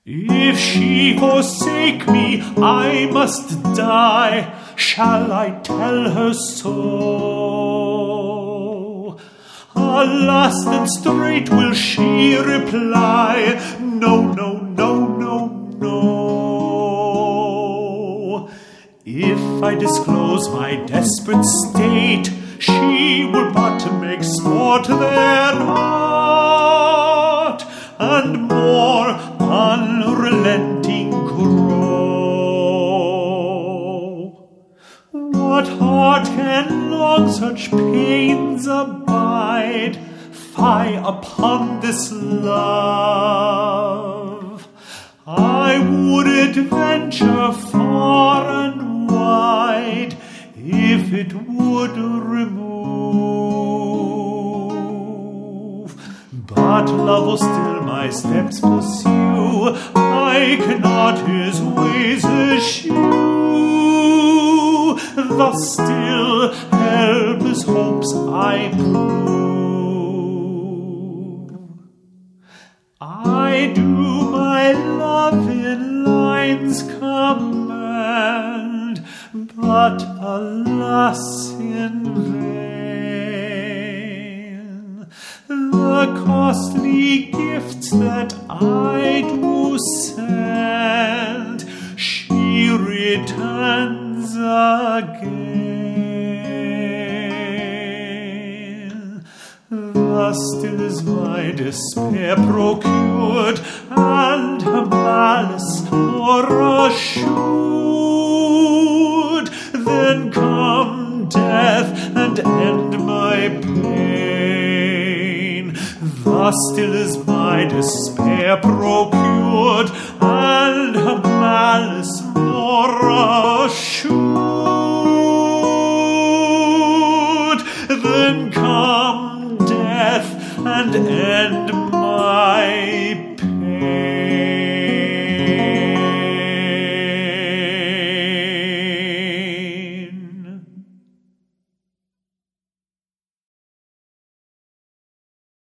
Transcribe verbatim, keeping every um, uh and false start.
If she forsake me, I must die. Shall I tell her so? Alas, then straight will she reply, no, no, no, no, no. If I disclose my desperate state, she will but make sport thereat, and more unrelenting grow. What heart can long such pains abide? Fie upon this love! I would adventure far and wide if it would remove. But love will still my steps pursue, I cannot his ways eschew. Thus still helpless hopes I prove. I do my love in lines command, but alas in vain. The costly gifts that I do send, she returns again. Thus still is my despair procured, and her malice more assured. Then come death and end my pain. Thus still is my despair procured, and her malice more assured. Then come death and end my